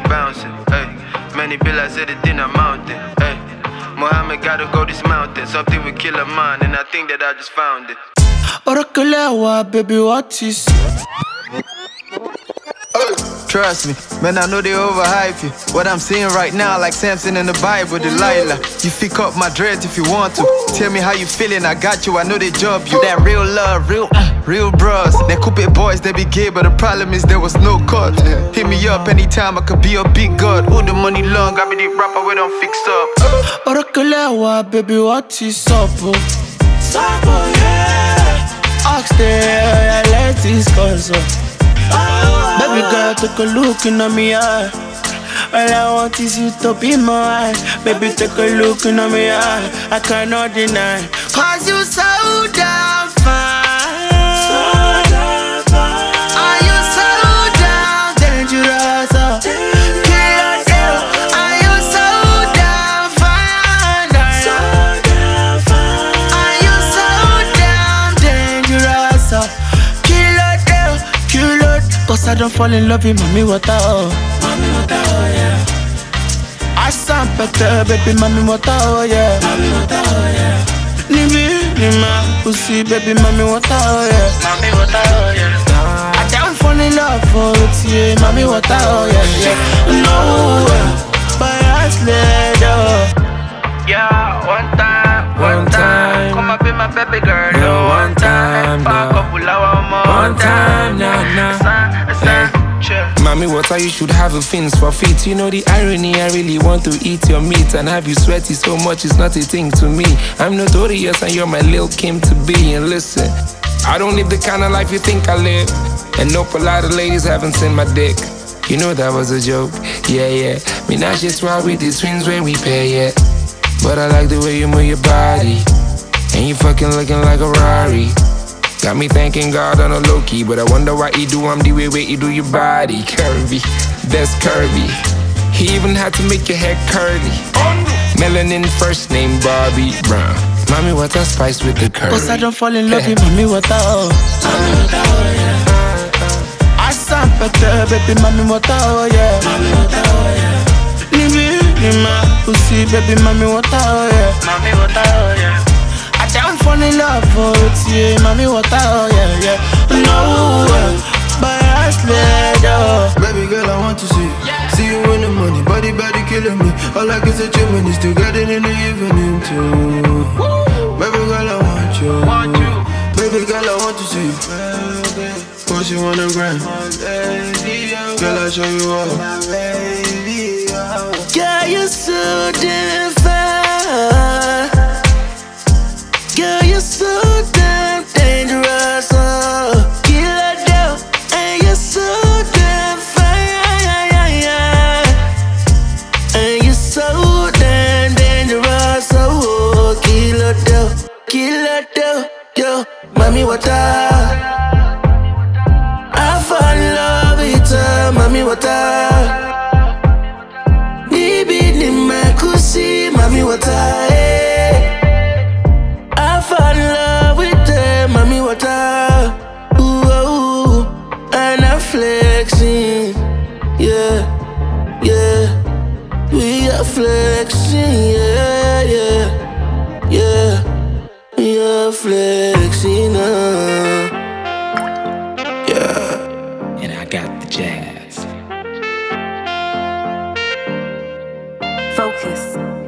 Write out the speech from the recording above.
bouncing. Hey, many bills said it in a mountain. Hey, Muhammad gotta go this mountain. Something will kill a man, and I think that I just found it. Orokelewa, baby, what is? Trust me, man, I know they overhype you. What I'm seeing right now, like Samson in the Bible, Delilah. You pick up my dreads if you want to. Tell me how you feeling, I got you, I know they job you. That real love, real bros. They Coupe boys, they be gay, but the problem is there was no cut. Hit me up anytime, I could be a big god. All the money long, I be the rapper, we don't fix up. Orokelewa, baby, what is up? Sapo, yeah. Ask there, let this console. Baby girl, take a look in me eye. All I want is you to be mine. Baby, take a look in me eye. I cannot deny, 'cause you so damn fine. Are you so damn dangerous? Killer, are you so damn fine? Are you so damn dangerous? Killer, 'cause I don't fall in love with mommy water, oh. Mommy water, oh yeah. I sound better, baby, mommy water, oh yeah. Mommy water, oh yeah. Nima, pussy, baby, mommy water, oh yeah. Mommy water, oh yeah. I don't fall in love with you, mommy water, oh yeah, yeah. No, but I slid, oh. Yeah, one time. Come up be my baby girl, no, one time, no. One time, nah. Mommy, what are you should have a fins for feet. You know the irony, I really want to eat your meat and have you sweaty so much, it's not a thing to me. I'm notorious and you're my Lil' Kim to be. And listen, I don't live the kind of life you think I live. And nope, a lot of ladies haven't seen my dick. You know that was a joke, yeah. Me now shit's wild with the twins when we pair, yeah. But I like the way you move your body. And you fucking looking like a Rari. Got me thanking God on a low-key, but I wonder why he do I'm the way he do your body. Curvy, that's curvy. He even had to make your hair curly. Melanin first name Bobby Brown. Mommy, what's a spice with the curry? 'Cause I don't fall in love with mommy water, oh. Mommy water, oh yeah. I sound better, baby, mommy water, oh yeah. Mommy water, oh yeah. Nima, pussy, baby, mommy water, oh yeah. Mommy water, oh yeah. I don't fall in love with you, mommy water, oh yeah. No, but I slid, oh. Baby girl, I want to see you in the morning, body killing me. All I can say to me is together in the evening too. Baby girl, I want you. Baby girl, I want to see you. Put you on the ground. Girl, I'll show you all. Girl, you're so damn fine. Girl, you're so damn dangerous, oh. Killer down, and you're so damn fine. And you're so damn dangerous, oh. Killer down, yo. Mommy water, I fall in love with her, mommy water. Mommy water, I fall in love with them, mommy water. Ooh, and I'm flexing, yeah. We are flexing, yeah. We are flexing, yeah. And I got the jazz. Focus.